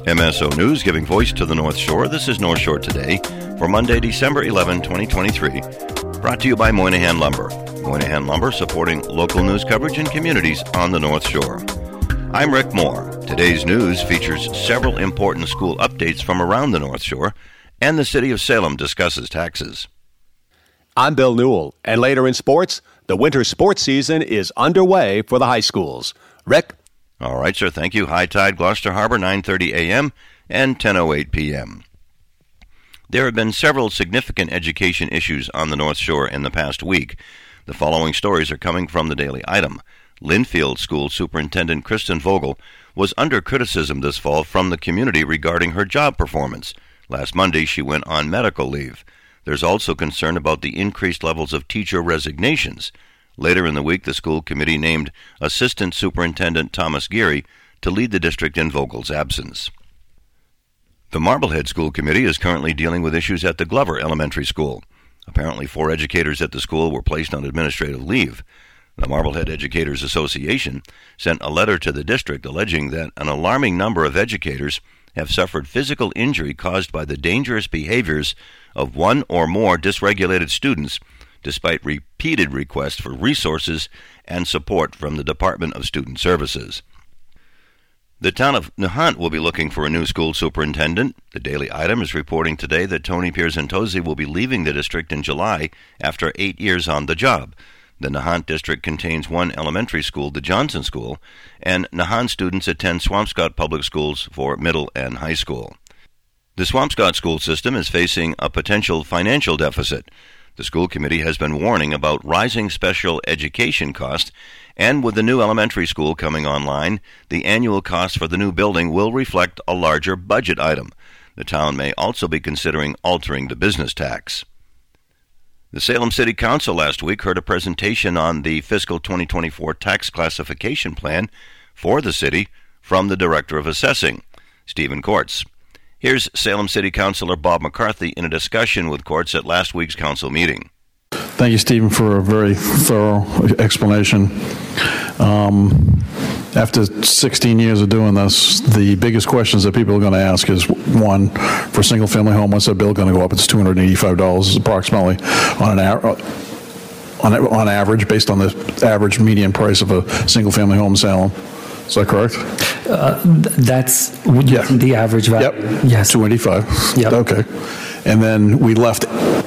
MSO News, giving voice to the North Shore. This is North Shore Today for Monday, December 11, 2023. Brought to you by Moynihan Lumber. Moynihan Lumber supporting local news coverage and communities on the North Shore. I'm Rick Moore. Today's news features several important school updates from around the North Shore, and the city of Salem discusses taxes. I'm Bill Newell, and later in sports, the winter sports season is underway for the high schools. Rick? All right, sir. Thank you. High tide, Gloucester Harbor, 9:30 a.m. and 10:08 p.m. There have been several significant education issues on the North Shore in the past week. The following stories are coming from the Daily Item. Linfield School Superintendent Kristen Vogel was under criticism this fall from the community regarding her job performance. Last Monday, she went on medical leave. There's also concern about the increased levels of teacher resignations. Later in the week, the school committee named Assistant Superintendent Thomas Geary to lead the district in Vogel's absence. The Marblehead School Committee is currently dealing with issues at the Glover Elementary School. Apparently, 4 educators at the school were placed on administrative leave. The Marblehead Educators Association sent a letter to the district alleging that an alarming number of educators have suffered physical injury caused by the dangerous behaviors of one or more dysregulated students, despite repeated requests for resources and support from the Department of Student Services. The town of Nahant will be looking for a new school superintendent. The Daily Item is reporting today that Tony Pierzantozzi will be leaving the district in July after 8 years on the job. The Nahant district contains one elementary school, the Johnson School, and Nahant students attend Swampscott Public Schools for middle and high school. The Swampscott school system is facing a potential financial deficit. The school committee has been warning about rising special education costs, and with the new elementary school coming online, the annual cost for the new building will reflect a larger budget item. The town may also be considering altering the business tax. The Salem City Council last week heard a presentation on the fiscal 2024 tax classification plan for the city from the Director of Assessing, Stephen Courts. Here's Salem City Councilor Bob McCarthy in a discussion with Courts at last week's council meeting. Thank you, Stephen, for a very thorough explanation. After 16 years of doing this, the biggest questions that people are going to ask is, one, for a single-family home, what's that bill going to go up? It's $285 approximately on average, based on the average median price of a single-family home in Salem. Is that correct? That's the average value. Yep. Yes. $285. Yep. Okay. And then we left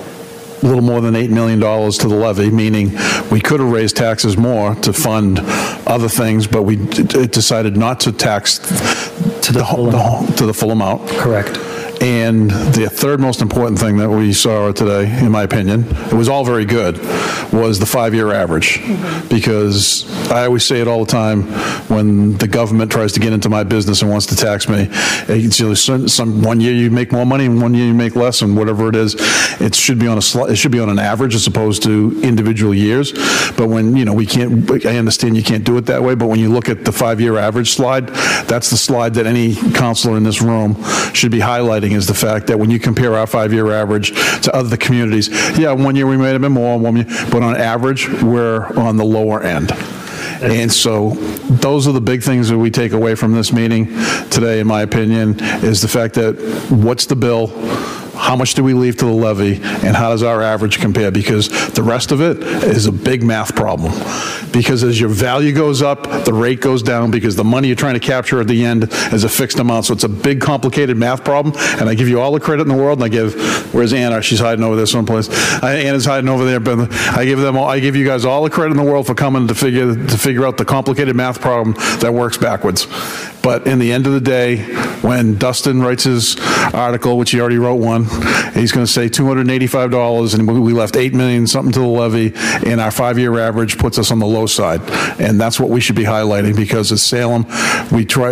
a little more than $8 million to the levy, meaning we could have raised taxes more to fund other things, but we decided not to tax to the full amount. Correct. And the third most important thing that we saw today, in my opinion, it was all very good, was the 5-year average. Mm-hmm. Because I always say it all the time when the government tries to get into my business and wants to tax me. It's, one year you make more money and one year you make less, and whatever it is, it should be on an average as opposed to individual years. But when we can't, I understand you can't do it that way. But when you look at the 5-year average slide, that's the slide that any counselor in this room should be highlighting. Is the fact that when you compare our 5-year average to other communities, 1 year we may have been more, 1 year, but on average, we're on the lower end. And so those are the big things that we take away from this meeting today, in my opinion, is the fact that what's the bill, how much do we leave to the levy, and how does our average compare? Because the rest of it is a big math problem. Because as your value goes up, the rate goes down, because the money you're trying to capture at the end is a fixed amount. So it's a big, complicated math problem, and I give you all the credit in the world, and where's Anna? She's hiding over there someplace. Anna's hiding over there, but I give you guys all the credit in the world for coming to figure out the complicated math problem that works backwards. But in the end of the day, when Dustin writes his article, which he already wrote one, he's going to say $285, and we left $8 million something to the levy, and our 5-year average puts us on the low side. And that's what we should be highlighting, because at Salem, we try,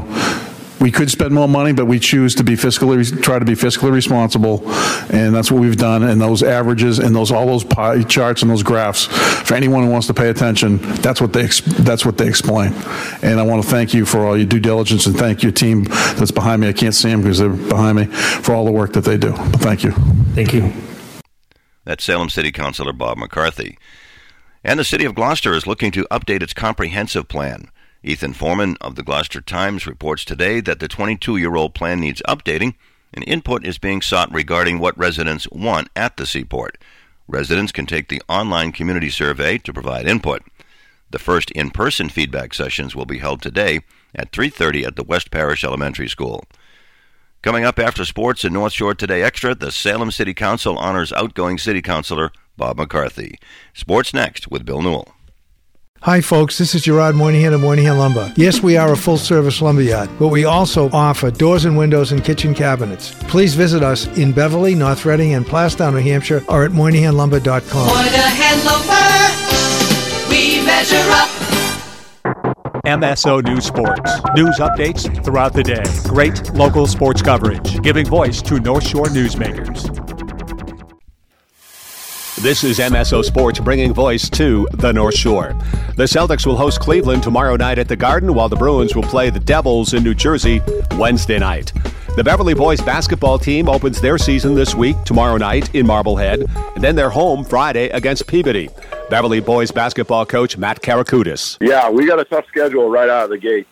we could spend more money, but we choose to try to be fiscally responsible, and that's what we've done. And those averages and all those pie charts and those graphs, for anyone who wants to pay attention, that's what they explain. And I want to thank you for all your due diligence, and thank your team that's behind me. I can't see them because they're behind me, for all the work that they do. But thank you. Thank you. That's Salem City Councilor Bob McCarthy. And the City of Gloucester is looking to update its comprehensive plan. Ethan Foreman of the Gloucester Times reports today that the 22-year-old plan needs updating, and input is being sought regarding what residents want at the seaport. Residents can take the online community survey to provide input. The first in-person feedback sessions will be held today at 3:30 at the West Parish Elementary School. Coming up after sports in North Shore Today Extra, the Salem City Council honors outgoing City Councilor Bob McCarthy. Sports next with Bill Newell. Hi, folks. This is Gerard Moynihan of Moynihan Lumber. Yes, we are a full-service lumberyard, but we also offer doors and windows and kitchen cabinets. Please visit us in Beverly, North Reading, and Plastown, New Hampshire, or at MoynihanLumber.com. Moynihan Lumber, we measure up. MSO News Sports. News updates throughout the day. Great local sports coverage, giving voice to North Shore newsmakers. This is MSO Sports, bringing voice to the North Shore. The Celtics will host Cleveland tomorrow night at the Garden, while the Bruins will play the Devils in New Jersey Wednesday night. The Beverly boys basketball team opens their season this week, tomorrow night in Marblehead, and then they're home Friday against Peabody. Beverly boys basketball coach Matt Karakoutis. Yeah, we got a tough schedule right out of the gates.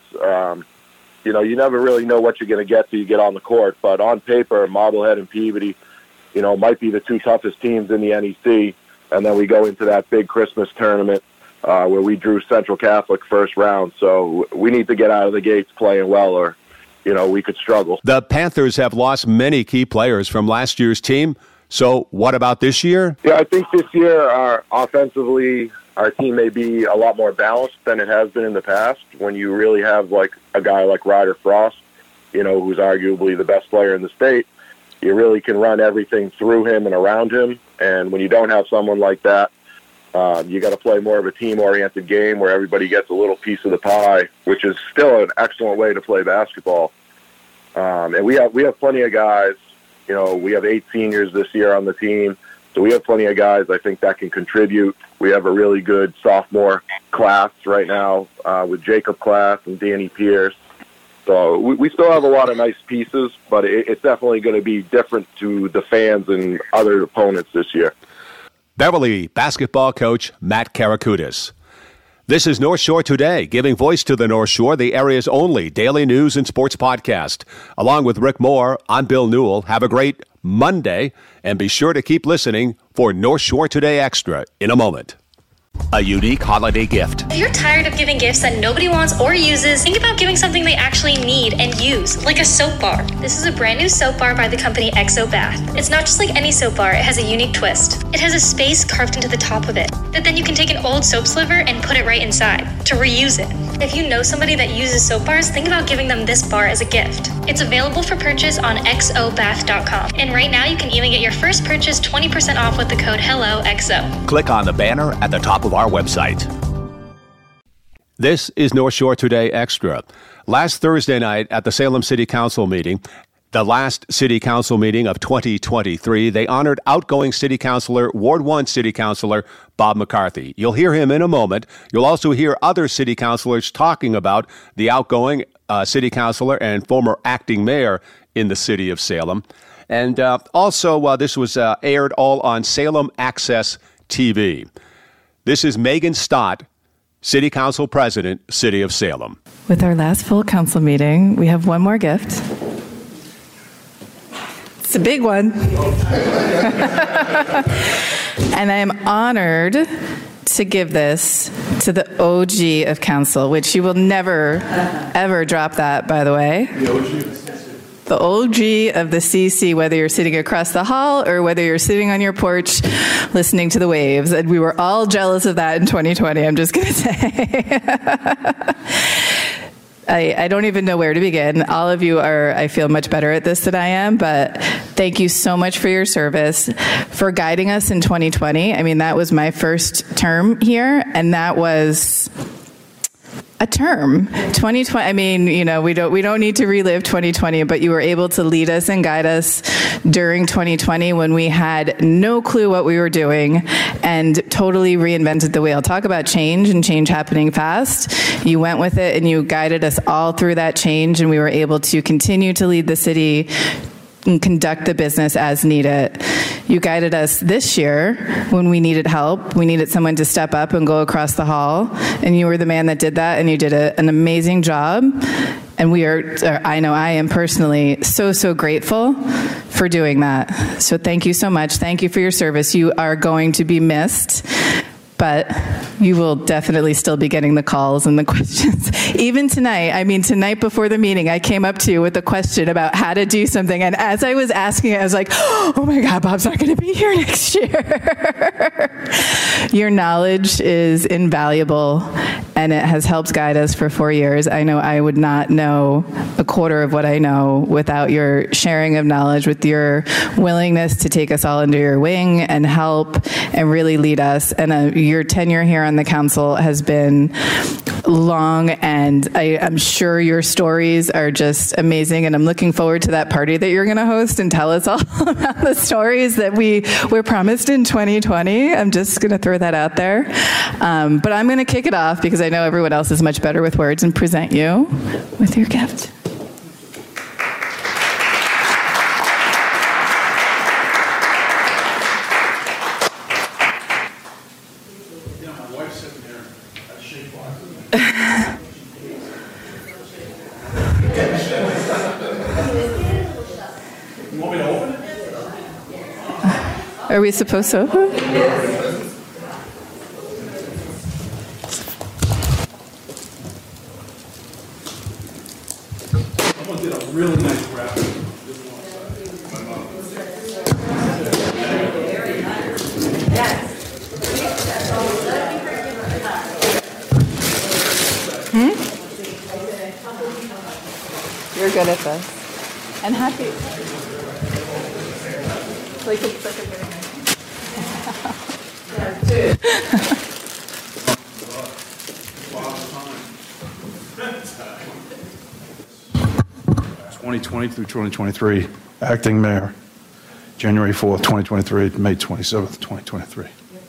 You never really know what you're going to get till you get on the court, but on paper, Marblehead and Peabody, might be the two toughest teams in the NEC, and then we go into that big Christmas tournament where we drew Central Catholic first round. So we need to get out of the gates playing well, or we could struggle. The Panthers have lost many key players from last year's team. So what about this year? Yeah, I think this year offensively, our team may be a lot more balanced than it has been in the past. When you really have like a guy like Ryder Frost, who's arguably the best player in the state, you really can run everything through him and around him. And when you don't have someone like that, you got to play more of a team-oriented game where everybody gets a little piece of the pie, which is still an excellent way to play basketball. And we have plenty of guys. We have 8 seniors this year on the team, so we have plenty of guys I think that can contribute. We have a really good sophomore class right now with Jacob Class and Danny Pierce. So we still have a lot of nice pieces, but it's definitely going to be different to the fans and other opponents this year. Beverly basketball coach Matt Karakoutis. This is North Shore Today, giving voice to the North Shore, the area's only daily news and sports podcast. Along with Rick Moore, I'm Bill Newell. Have a great Monday, and be sure to keep listening for North Shore Today Extra in a moment. A unique holiday gift. If you're tired of giving gifts that nobody wants or uses, think about giving something they actually need and use, like a soap bar. This is a brand new soap bar by the company XO Bath. It's not just like any soap bar, it has a unique twist. It has a space carved into the top of it that then you can take an old soap sliver and put it right inside to reuse it. If you know somebody that uses soap bars, think about giving them this bar as a gift. It's available for purchase on xobath.com. And right now you can even get your first purchase 20% off with the code HELLOXO. Click on the banner at the top of our website. This is North Shore Today Extra. Last Thursday night at the Salem City Council meeting, the last City Council meeting of 2023, they honored outgoing City Councilor, Ward 1 City Councilor Bob McCarthy. You'll hear him in a moment. You'll also hear other City Councilors talking about the outgoing City Councilor and former acting mayor in the city of Salem. And also, this was aired all on Salem Access TV. This is Megan Stott, City Council President, City of Salem. With our last full council meeting, we have one more gift. It's a big one. And I am honored to give this to the OG of council, which you will never, ever drop that, by the way. The OG of the CC, whether you're sitting across the hall or whether you're sitting on your porch listening to the waves. And we were all jealous of that in 2020, I'm just going to say. I don't even know where to begin. All of you are, I feel, much better at this than I am, but thank you so much for your service, for guiding us in 2020. I mean, that was my first term here, and that was a term. 2020, I mean, we don't need to relive 2020, but you were able to lead us and guide us during 2020 when we had no clue what we were doing and totally reinvented the wheel. Talk about change and change happening fast. You went with it and you guided us all through that change, and we were able to continue to lead the city and conduct the business as needed. You guided us this year when we needed help. We needed someone to step up and go across the hall, and you were the man that did that, and you did an amazing job. And I know I am personally so grateful for doing that. So thank you so much. Thank you for your service. You are going to be missed, but you will definitely still be getting the calls and the questions. Even tonight before the meeting, I came up to you with a question about how to do something. And as I was asking it, I was like, oh my God, Bob's not going to be here next year. Your knowledge is invaluable, and it has helped guide us for 4 years. I know I would not know a quarter of what I know without your sharing of knowledge, with your willingness to take us all under your wing and help and really lead us. And your tenure here on the council has been long, and I'm sure your stories are just amazing, and I'm looking forward to that party that you're going to host and tell us all about the stories that we were promised in 2020. I'm just going to throw that out there. But I'm going to kick it off because I know everyone else is much better with words, and present you with your gift. Are we supposed to open? Someone did a really nice wrap. You're good at this. And happy. Like it's such a very nice. 2020 through 2023, acting mayor, January 4th, 2023 to May 27th, 2023.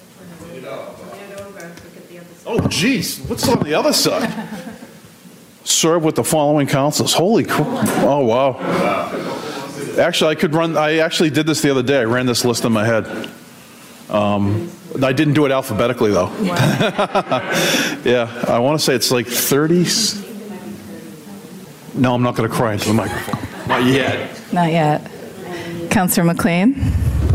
Oh, geez, what's on the other side? Serve with the following councils. Holy crap. Oh, wow. Actually, I actually did this the other day. I ran this list in my head. I didn't do it alphabetically, though. Wow. Yeah, I want to say it's like 30. No, I'm not going to cry into the microphone. Not yet. Not yet. Councillor McLean.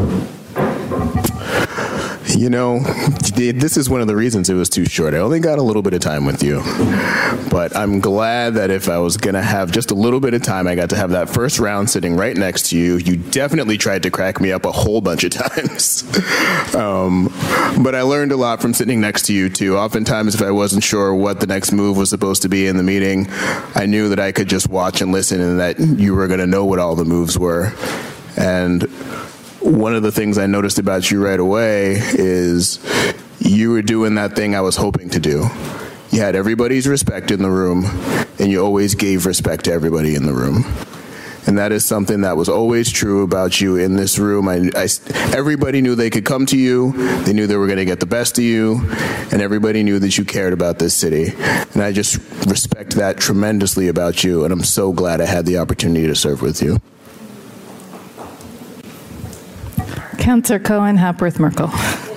You know, this is one of the reasons it was too short. I only got a little bit of time with you. But I'm glad that if I was going to have just a little bit of time, I got to have that first round sitting right next to you. You definitely tried to crack me up a whole bunch of times. But I learned a lot from sitting next to you, too. Oftentimes, if I wasn't sure what the next move was supposed to be in the meeting, I knew that I could just watch and listen and that you were going to know what all the moves were. And one of the things I noticed about you right away is you were doing that thing I was hoping to do. You had everybody's respect in the room, and you always gave respect to everybody in the room. And that is something that was always true about you in this room. Everybody knew they could come to you. They knew they were going to get the best of you. And everybody knew that you cared about this city. And I just respect that tremendously about you. And I'm so glad I had the opportunity to serve with you. Councillor Cohen, Hapworth Merkel.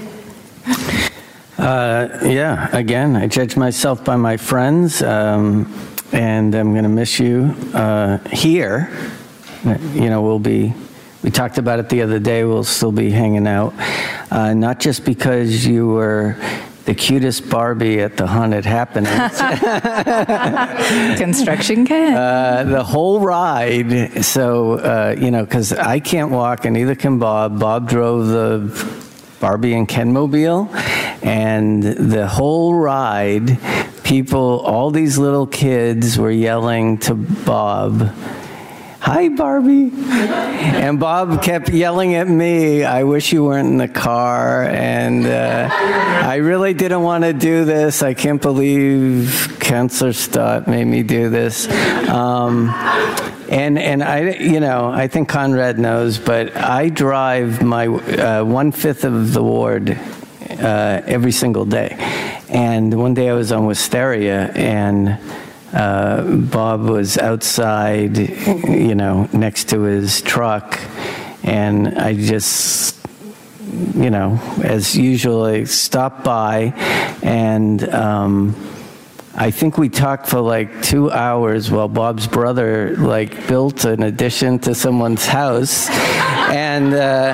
Yeah, again, I judge myself by my friends, and I'm going to miss you here. You know, we talked about it the other day, we'll still be hanging out. Not just because you were the cutest Barbie at the Haunted Happenings. Construction kit. The whole ride. So, you know, because I can't walk and neither can Bob. Bob drove the Barbie and Ken Mobile. And the whole ride, people, all these little kids were yelling to Bob, "Hi, Barbie." And Bob kept yelling at me, "I wish you weren't in the car." And I really didn't want to do this. I can't believe Councillor Stott made me do this. And I, you know, I think Conrad knows, but I drive my 1/5 of the ward every single day. And one day I was on Wisteria, and Bob was outside, next to his truck, and I just, as usual, I stopped by, and I think we talked for like 2 hours while Bob's brother built an addition to someone's house, and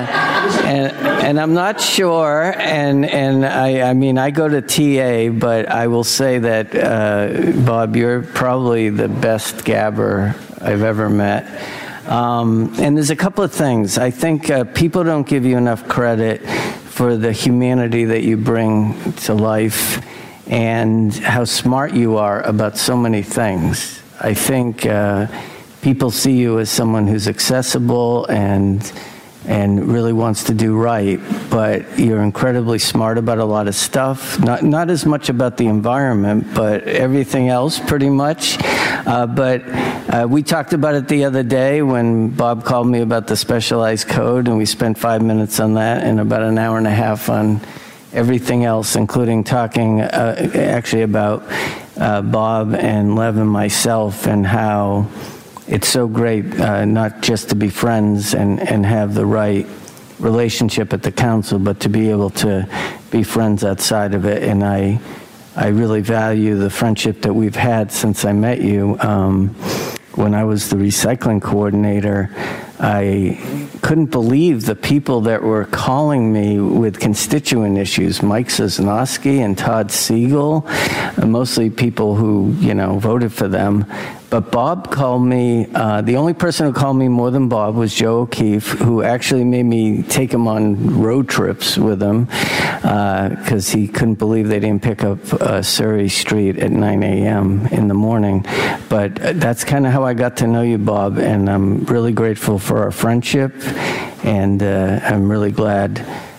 I'm not sure, and I mean I go to TA, but I will say that Bob, you're probably the best gabber I've ever met. And there's a couple of things. I think people don't give you enough credit for the humanity that you bring to life and how smart you are about so many things. I think people see you as someone who's accessible and really wants to do right, but you're incredibly smart about a lot of stuff. Not as much about the environment, but everything else pretty much. But we talked about it the other day when Bob called me about the specialized code, and we spent 5 minutes on that and about an hour and a half on everything else, including talking actually about Bob and Lev and myself, and how it's so great not just to be friends and have the right relationship at the council, but to be able to be friends outside of it. And I really value the friendship that we've had since I met you. When I was the recycling coordinator, I couldn't believe the people that were calling me with constituent issues. Mike Sosnowski and Todd Siegel, mostly people who, voted for them. But Bob called me, the only person who called me more than Bob was Joe O'Keefe, who actually made me take him on road trips with him because he couldn't believe they didn't pick up Surrey Street at 9 a.m. in the morning. But that's kind of how I got to know you, Bob, and I'm really grateful for our friendship, and I'm really glad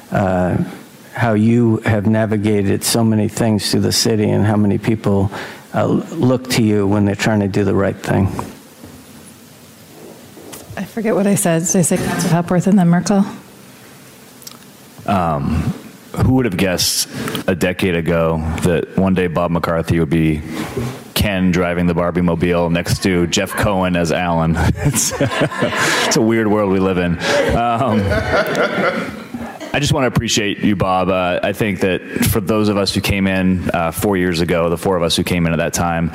how you have navigated so many things through the city and how many people look to you when they're trying to do the right thing. I forget what I said. Did I say Councilor Hepworth and then Merkel? Who would have guessed a decade ago that one day Bob McCarthy would be Ken driving the Barbie Mobile next to Jeff Cohen as Alan? It's a weird world we live in. I just want to appreciate you, Bob. I think that for those of us who came in 4 years ago, the four of us who came in at that time,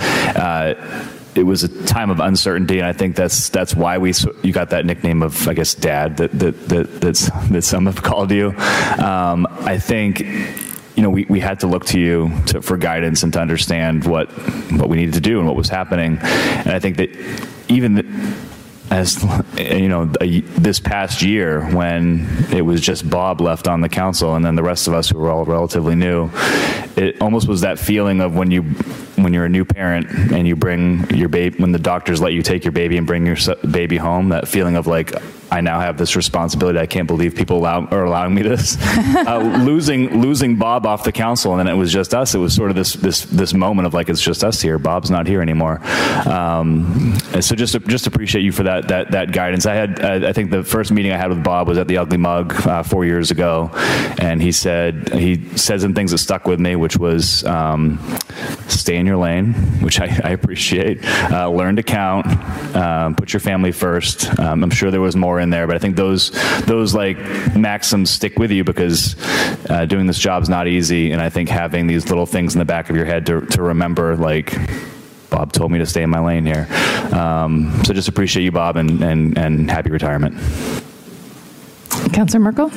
it was a time of uncertainty, and I think that's why you got that nickname of, I guess, Dad that some have called you. I think we had to look to you for guidance and to understand what we needed to do and what was happening, and I think that even as this past year, when it was just Bob left on the council and then the rest of us who were all relatively new, it almost was that feeling of when you're a new parent and you bring your baby, when the doctors let you take your baby and bring your baby home, that feeling of like, I now have this responsibility. I can't believe people are allowing me this. Losing Bob off the council, and then it was just us. It was sort of this moment of like, it's just us here. Bob's not here anymore. And so just appreciate you for that guidance. I think the first meeting I had with Bob was at the Ugly Mug 4 years ago, and he said some things that stuck with me, which was stay in your lane, which I appreciate. Learn to count. Put your family first. I'm sure there was more in there, but I think those like maxims stick with you because doing this job's not easy, and I think having these little things in the back of your head to remember, like, Bob told me to stay in my lane here. So just appreciate you, Bob, and happy retirement. Councilor Merkel?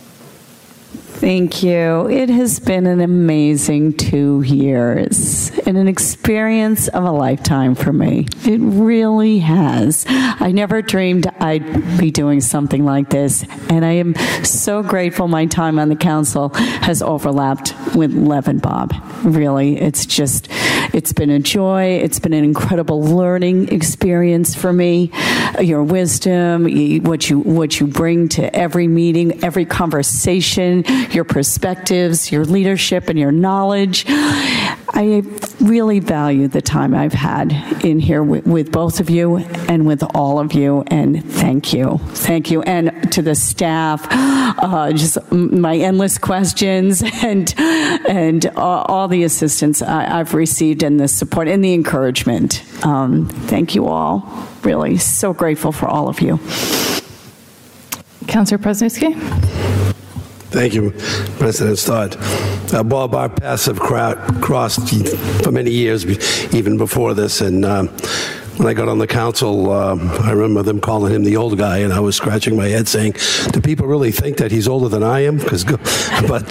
Thank you. It has been an amazing 2 years and an experience of a lifetime for me. It really has. I never dreamed I'd be doing something like this, and I am so grateful my time on the council has overlapped with Lev and Bob. Really, it's been a joy. It's been an incredible learning experience for me. Your wisdom, what you bring to every meeting, every conversation, your perspectives, your leadership, and your knowledge. I really value the time I've had in here with both of you and with all of you, and thank you. Thank you. And to the staff, just my endless questions and all the assistance I've received and the support and the encouragement. Thank you all. Really, so grateful for all of you. Councillor Presnowski. Thank you, President Stott. Bob, our paths have crossed for many years, even before this, and when I got on the council, I remember them calling him the old guy, and I was scratching my head saying, do people really think that he's older than I am? But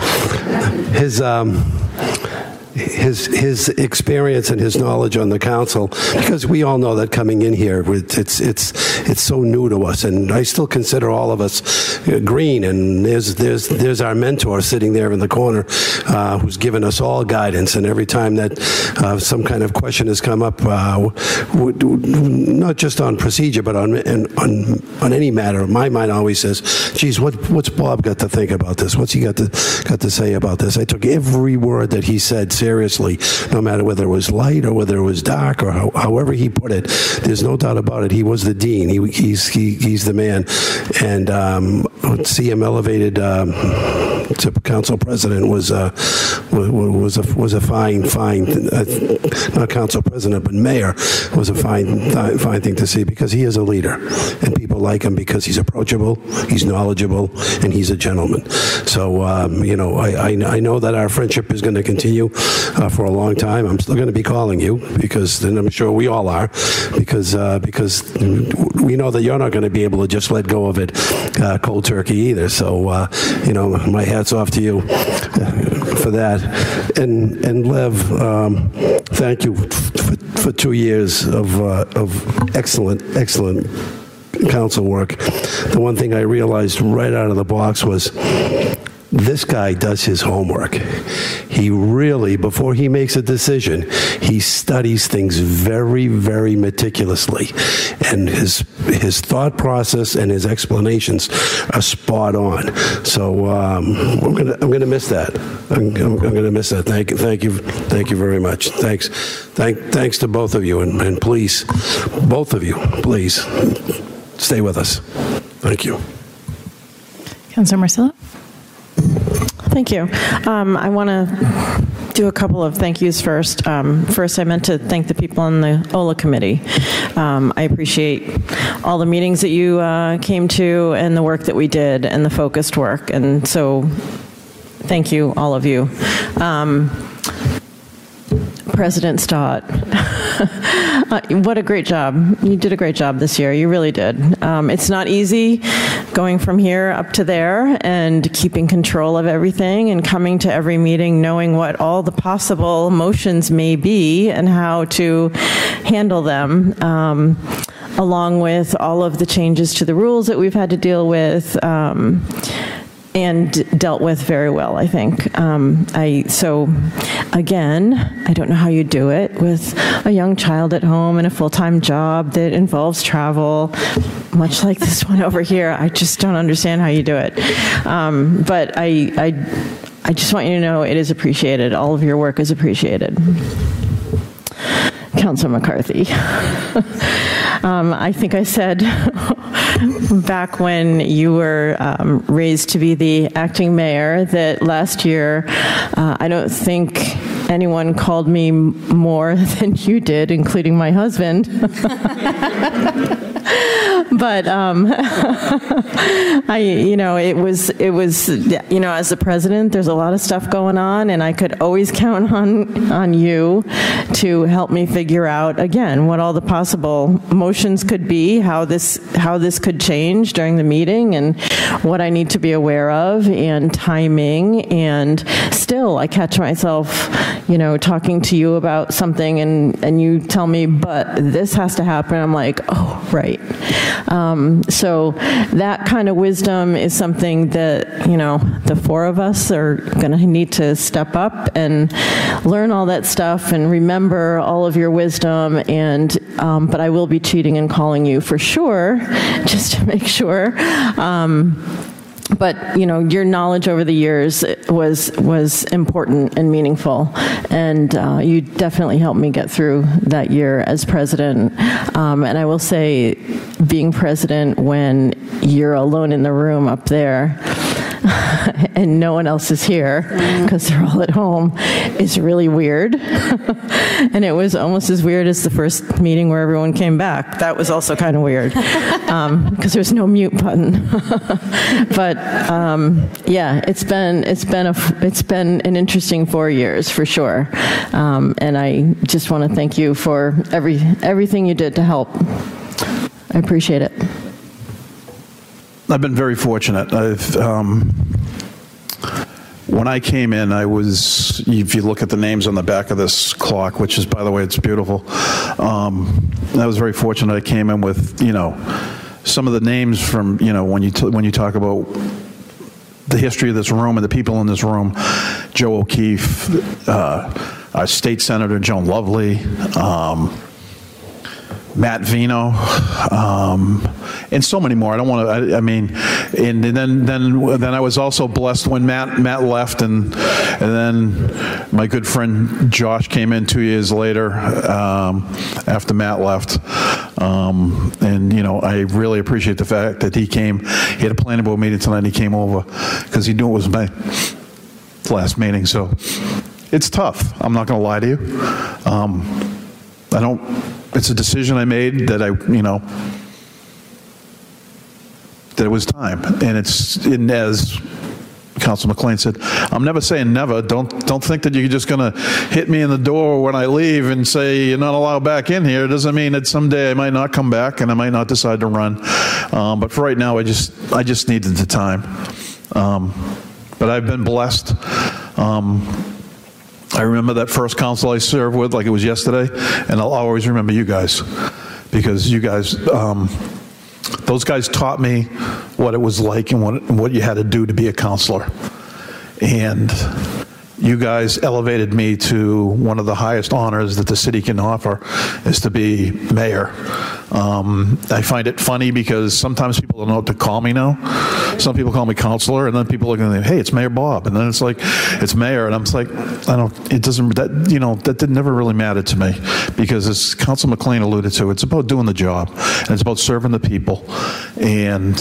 his experience and his knowledge on the council, because we all know that coming in here, it's so new to us, and I still consider all of us green. And there's our mentor sitting there in the corner, who's given us all guidance. And every time that some kind of question has come up, not just on procedure, but on any matter, my mind always says, "Geez, what's Bob got to think about this? What's he got to say about this?" I took every word that he said seriously, no matter whether it was light or whether it was dark or however he put it. There's no doubt about it. He was the dean. He's the man. And see him elevated to council president was a fine not council president but mayor was a fine thing to see, because he is a leader and people like him because he's approachable, he's knowledgeable, and he's a gentleman. So I know that our friendship is going to continue for a long time. I'm still going to be calling you, because, and I'm sure we all are, because we know that you're not going to be able to just let go of it cold turkey either. So my hat's off to you for that. And Lev, thank you for 2 years of excellent council work. The one thing I realized right out of the box was, this guy does his homework. He really, before he makes a decision, he studies things very, very meticulously. And his thought process and his explanations are spot on. So I'm gonna miss that. I'm gonna miss that. Thank you very much. Thanks to both of you, and please, both of you, please stay with us. Thank you. Councillor Marcella. Thank you. I want to do a couple of thank yous first. First, I meant to thank the people on the OLA committee. I appreciate all the meetings that you came to and the work that we did and the focused work. And so thank you, all of you. President Stott, what a great job. You did a great job this year. You really did. It's not easy going from here up to there and keeping control of everything and coming to every meeting knowing what all the possible motions may be and how to handle them, along with all of the changes to the rules that we've had to deal with, and dealt with very well, I think. So again, I don't know how you do it with a young child at home and a full-time job that involves travel, much like this one over here. I just don't understand how you do it. But I just want you to know it is appreciated. All of your work is appreciated. Councilor McCarthy. I think I said back when you were raised to be the acting mayor that last year, I don't think anyone called me more than you did, including my husband. But it was as the president, there's a lot of stuff going on, and I could always count on you to help me figure out again what all the possible motions could be, how this could change during the meeting, and what I need to be aware of, and timing. And still, I catch myself, talking to you about something, and you tell me, but this has to happen. I'm like, oh, right. So that kind of wisdom is something that, the four of us are going to need to step up and learn all that stuff and remember all of your wisdom. And, but I will be cheating and calling you for sure, just to make sure. but your knowledge over the years was important and meaningful, and you definitely helped me get through that year as president. And I will say, being president when you're alone in the room up there and no one else is here because they're all at home is really weird. And it was almost as weird as the first meeting where everyone came back. That was also kind of weird because there's no mute button. But yeah, it's been an interesting 4 years for sure. And I just want to thank you for everything you did to help. I appreciate it. I've been very fortunate. When I came in, if you look at the names on the back of this clock, which is, by the way, it's beautiful, I was very fortunate. I came in with, some of the names from, when you talk about the history of this room and the people in this room, Joe O'Keefe, our state senator, Joan Lovely, Matt Vino, and so many more. I don't want to. I mean, and then I was also blessed when Matt left, and then my good friend Josh came in 2 years later after Matt left, and I really appreciate the fact that he came. He had a planning board meeting tonight, and he came over because he knew it was my last meeting. So it's tough. I'm not going to lie to you. It's a decision I made that that it was time, and as Council McLean said, I'm never saying never. Don't think that you're just going to hit me in the door when I leave and say you're not allowed back in here. It doesn't mean that someday I might not come back and I might not decide to run. But for right now, I just needed the time. But I've been blessed. I remember that first council I served with like it was yesterday, and I'll always remember you guys, because you guys, those guys taught me what it was like and what you had to do to be a counselor. And you guys elevated me to one of the highest honors that the city can offer, is to be mayor. I find it funny because sometimes people don't know what to call me now. Some people call me counselor, and then people look at me, hey, it's Mayor Bob, and then it's like, it's mayor, and I'm like, that never really mattered to me, because as Council McLean alluded to, it's about doing the job, and it's about serving the people, and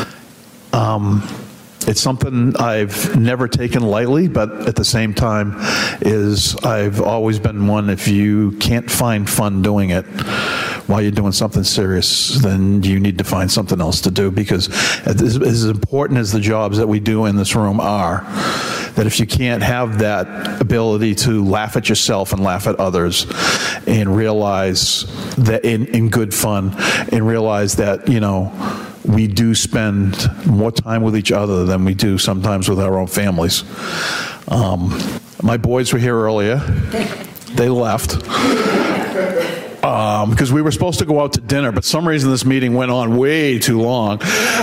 it's something I've never taken lightly, but at the same time I've always been one, if you can't find fun doing it while you're doing something serious, then you need to find something else to do, because as important as the jobs that we do in this room are, that if you can't have that ability to laugh at yourself and laugh at others and realize that in good fun, and realize that, we do spend more time with each other than we do sometimes with our own families. My boys were here earlier. They left because we were supposed to go out to dinner, but for some reason this meeting went on way too long.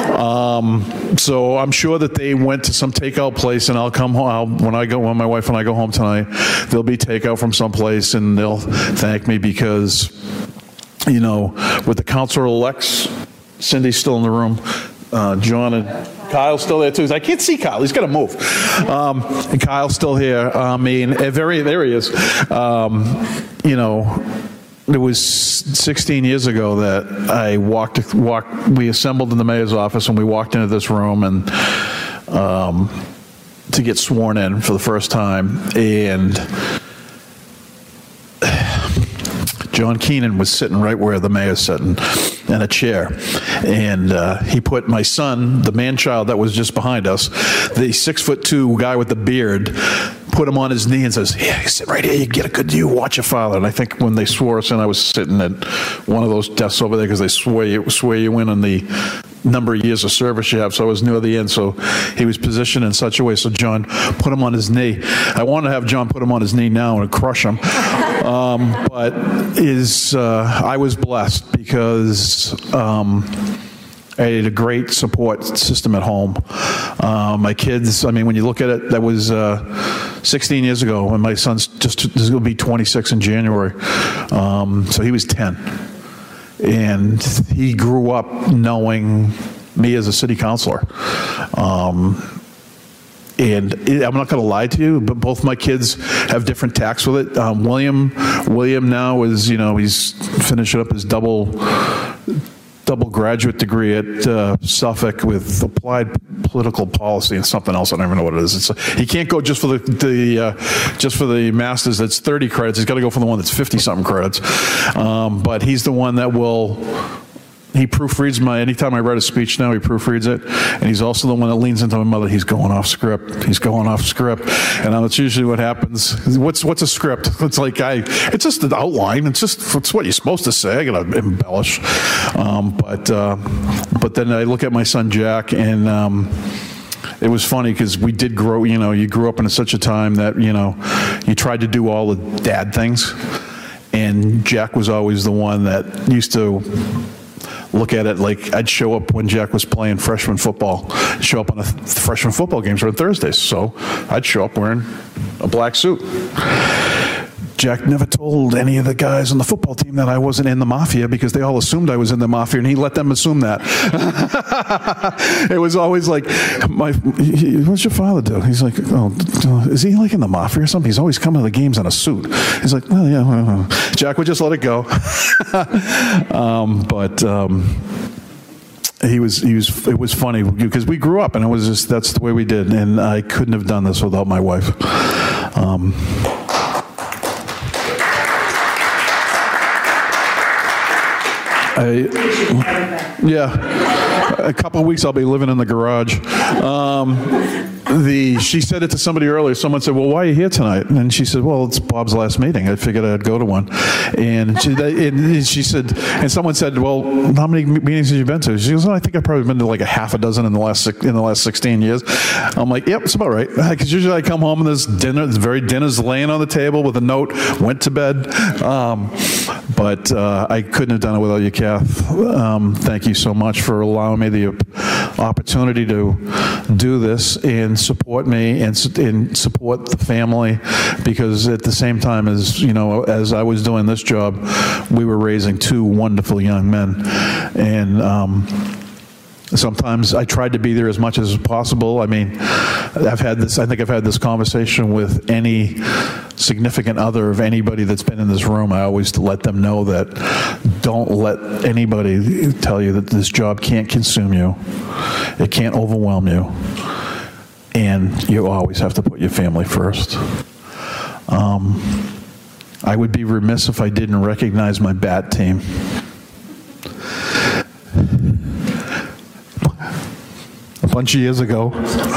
So I'm sure that they went to some takeout place, and I'll come home when my wife and I go home tonight. There'll be takeout from someplace, and they'll thank me because, with the councilor-elects, Cindy's still in the room. John and Kyle's still there too. I can't see Kyle. He's got to move. And Kyle's still here. There he is. It was 16 years ago that we assembled in the mayor's office, and we walked into this room and to get sworn in for the first time. And John Keenan was sitting right where the mayor's sitting in a chair. And he put my son, the man-child that was just behind us, the 6'2" guy with the beard, put him on his knee and says, yeah, sit right here, you watch your father. And I think when they swore us in, I was sitting at one of those desks over there, because they swear you in on the number of years of service you have, so I was near the end. So he was positioned in such a way, so John put him on his knee. I want to have John put him on his knee now and crush him. But I was blessed because I had a great support system at home. My kids, when you look at it, that was 16 years ago, and my son's this is going to be 26 in January. So he was 10. And he grew up knowing me as a city councilor. And I'm not going to lie to you, but both my kids have different tacks with it. William now is, he's finishing up his double graduate degree at Suffolk with applied political policy and something else. I don't even know what it is. He can't go just for the master's that's 30 credits. He's got to go for the one that's 50-something credits. But he's the one that he proofreads anytime I write a speech now, he proofreads it. And he's also the one that leans into my mother. He's going off script. And that's usually what happens. What's a script? It's like, it's just an outline. It's what you're supposed to say. I got to embellish. But then I look at my son, Jack, and, it was funny because we did grow, you grew up in such a time that, you tried to do all the dad things. And Jack was always the one that used to look at it like I'd show up when Jack was playing freshman football, show up on the freshman football games on Thursdays. So I'd show up wearing a black suit. Jack never told any of the guys on the football team that I wasn't in the mafia because they all assumed I was in the mafia, and he let them assume that. It was always like, what's your father do? He's like, is he like in the mafia or something? He's always coming to the games in a suit. He's like, well, yeah. Jack would just let it go. It was funny because we grew up and that's the way we did. And I couldn't have done this without my wife. A couple of weeks I'll be living in the garage. She said it to somebody earlier. Someone said, well, why are you here tonight? And she said, well, it's Bob's last meeting. I figured I'd go to one. And she said, and someone said, well, how many meetings have you been to? She goes, I think I've probably been to like a half a dozen in the last 16 years. I'm like, yep, it's about right. Because usually I come home and there's dinner's laying on the table with a note, went to bed. But I couldn't have done it without you, Kath. Thank you so much for allowing me the opportunity to do this and support me and support the family, because at the same time as I was doing this job, we were raising two wonderful young men. And sometimes I tried to be there as much as possible. I mean, I think I've had this conversation with any significant other of anybody that's been in this room. I always let them know that don't let anybody tell you that this job can't consume you. It can't overwhelm you. And you always have to put your family first. I would be remiss if I didn't recognize my bat team. A bunch of years ago,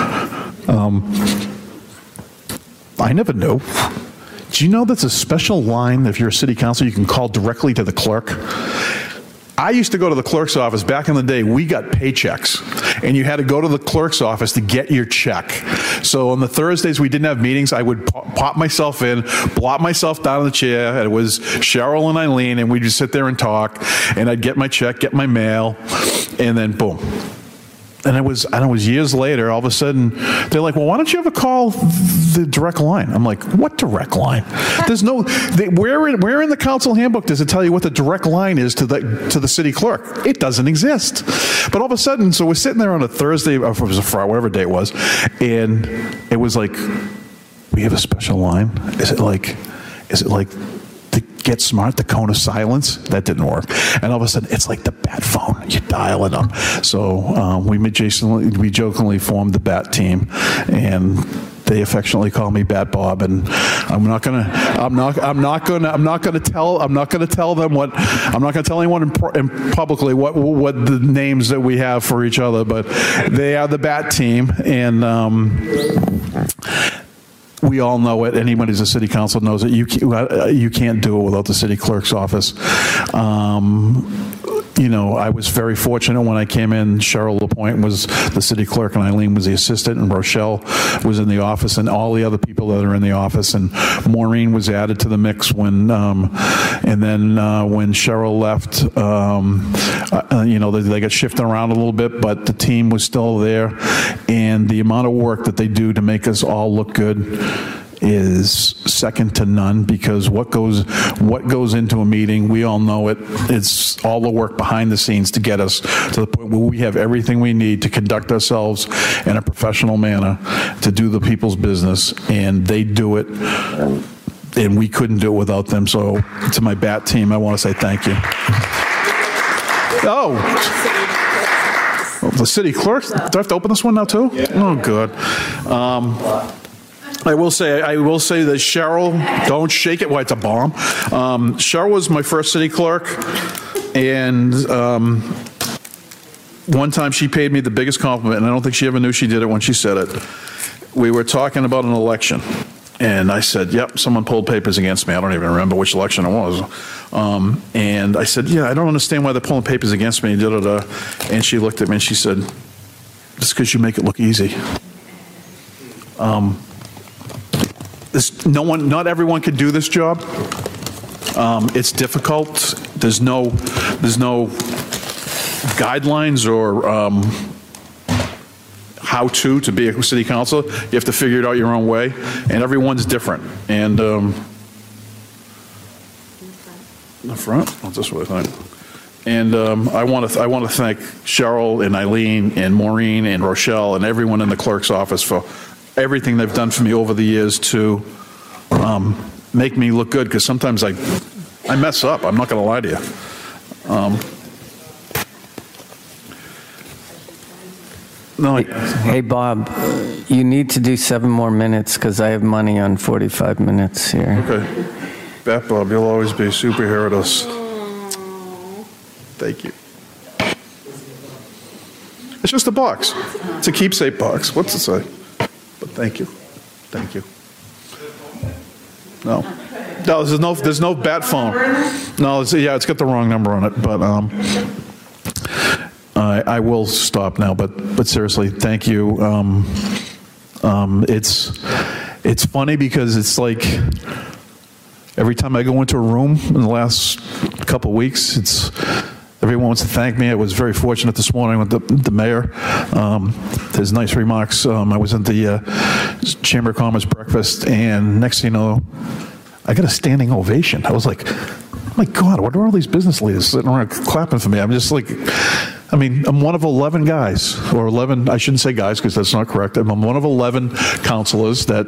I never knew. Do you know that's a special line if you're a city councilor you can call directly to the clerk? I used to go to the clerk's office. Back in the day, we got paychecks, and you had to go to the clerk's office to get your check. So on the Thursdays we didn't have meetings, I would pop myself in, blot myself down in the chair, and it was Cheryl and Eileen, and we'd just sit there and talk, and I'd get my check, get my mail, and then boom. And it was years later, all of a sudden, they're like, well, why don't you ever call the direct line? I'm like, what direct line? There's no, where in the council handbook does it tell you what the direct line is to the city clerk? It doesn't exist. But all of a sudden, so we're sitting there on a Thursday, or it was a Friday, whatever day it was, and it was like, we have a special line? Is it like the Get Smart, the cone of silence? That didn't work. And all of a sudden, it's like the bat phone. You dial it up. So we jokingly formed the bat team, and they affectionately call me Bat Bob. And I'm not gonna tell anyone publicly what the names that we have for each other, but they are the bat team, and we all know it. Anybody who's a city council knows it. You can't do it without the city clerk's office. I was very fortunate when I came in. Cheryl LaPointe was the city clerk, and Eileen was the assistant, and Rochelle was in the office, and all the other people that are in the office. And Maureen was added to the mix when Cheryl left, they got shifted around a little bit, but the team was still there. And the amount of work that they do to make us all look good is second to none, because what goes into a meeting, we all know it. It's all the work behind the scenes to get us to the point where we have everything we need to conduct ourselves in a professional manner to do the people's business, and they do it, and we couldn't do it without them. So to my BAT team, I want to say thank you. Oh, the city clerk. Do I have to open this one now too? Yeah. Oh, good. I will say that Cheryl, don't shake it. Why, it's a bomb. Cheryl was my first city clerk, and one time she paid me the biggest compliment, and I don't think she ever knew she did it when she said it. We were talking about an election, and I said, yep, someone pulled papers against me. I don't even remember which election it was. And I said, yeah, I don't understand why they're pulling papers against me. And she looked at me and she said, it's because you make it look easy. Not everyone can do this job. It's difficult. There's no guidelines or how to be a city councilor. You have to figure it out your own way, and everyone's different. And the front, oh, this way, I think. And I want to thank Cheryl and Eileen and Maureen and Rochelle and everyone in the clerk's office for everything they've done for me over the years to make me look good, because sometimes I mess up. I'm not going to lie to you. No. Hey, Bob, you need to do 7 more minutes because I have money on 45 minutes here. Okay. Bat Bob, you'll always be a superhero to us. Thank you. It's just a box. It's a keepsake box. What's it say? But thank you. Thank you. No, there's no bat phone. No, it's got the wrong number on it. But I will stop now. But seriously, thank you. It's funny because it's like every time I go into a room in the last couple of weeks, everyone wants to thank me. I was very fortunate this morning with the mayor. His nice remarks. I was at the Chamber of Commerce breakfast, and next thing you know, I got a standing ovation. I was like, oh my God, what are all these business leaders sitting around clapping for me? I'm just like, I'm one of 11 guys, or 11, I shouldn't say guys because that's not correct. I'm one of 11 councilors that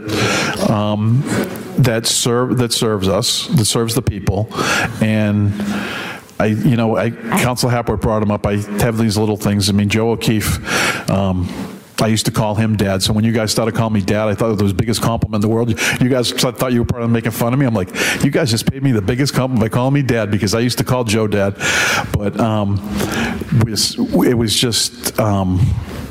serves us, that serves the people. And Councilor Hapworth brought him up. I have these little things. Joe O'Keefe, I used to call him Dad. So when you guys started calling me Dad, I thought it was the biggest compliment in the world. You guys thought you were probably making fun of me. I'm like, you guys just paid me the biggest compliment by calling me Dad, because I used to call Joe Dad. But it was just, I'll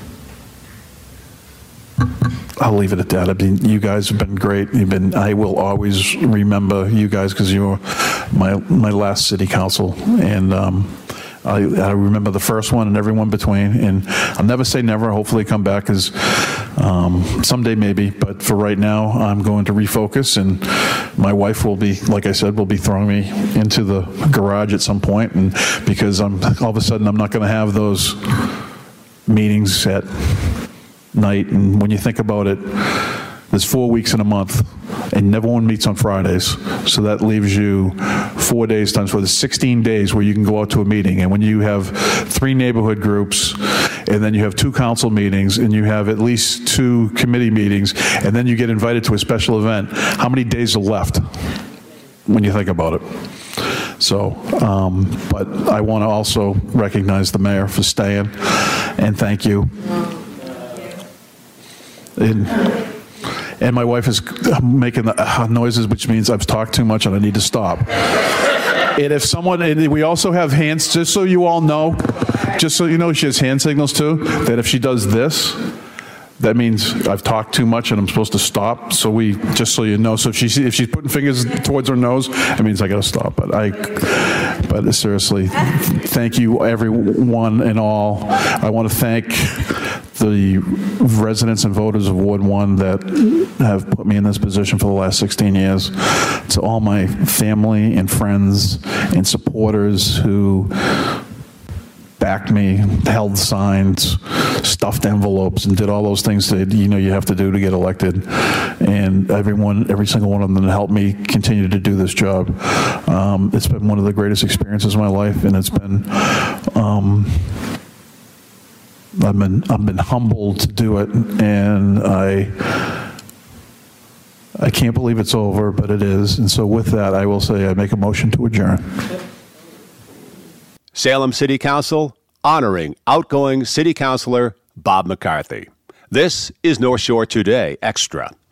leave it at that. You guys have been great. I will always remember you guys because you were my last city council, and I remember the first one and everyone between. And I'll never say never. Hopefully, come back because someday maybe. But for right now, I'm going to refocus, and my wife will be, like I said, will be throwing me into the garage at some point, and because all of a sudden I'm not going to have those meetings at night. And when you think about it, there's 4 weeks in a month, and everyone meets on Fridays. So that leaves you 4 days times 4. There's 16 days where you can go out to a meeting. And when you have 3 neighborhood groups, and then you have 2 council meetings, and you have at least 2 committee meetings, and then you get invited to a special event, how many days are left when you think about it? So, but I want to also recognize the mayor for staying, and thank you. And my wife is making the noises, which means I've talked too much and I need to stop. And if someone, and we also have hands, just so you all know, just so you know, she has hand signals too, that if she does this, that means I've talked too much and I'm supposed to stop. So just so you know, so if she's putting fingers towards her nose, it means I got to stop. But seriously, thank you everyone and all. I want to thank the residents and voters of Ward 1 that have put me in this position for the last 16 years. To all my family and friends and supporters who backed me, held signs, stuffed envelopes, and did all those things that you have to do to get elected. And every single one of them helped me continue to do this job. It's been one of the greatest experiences of my life, and it's been I've been humbled to do it, and I can't believe it's over, but it is. And so with that, I will say I make a motion to adjourn. Salem City Council honoring outgoing City Councilor Bob McCarthy. This is North Shore Today Extra.